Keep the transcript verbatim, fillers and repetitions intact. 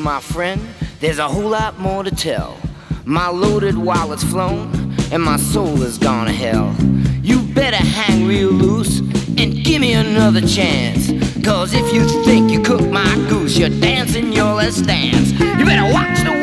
my friend, there's a whole lot more to tell. My loaded wallet's flown, and my soul has gone to hell. You better hang real loose and give me another chance. Cause if you think you cooked my goose, you're dancing your last dance. You better watch the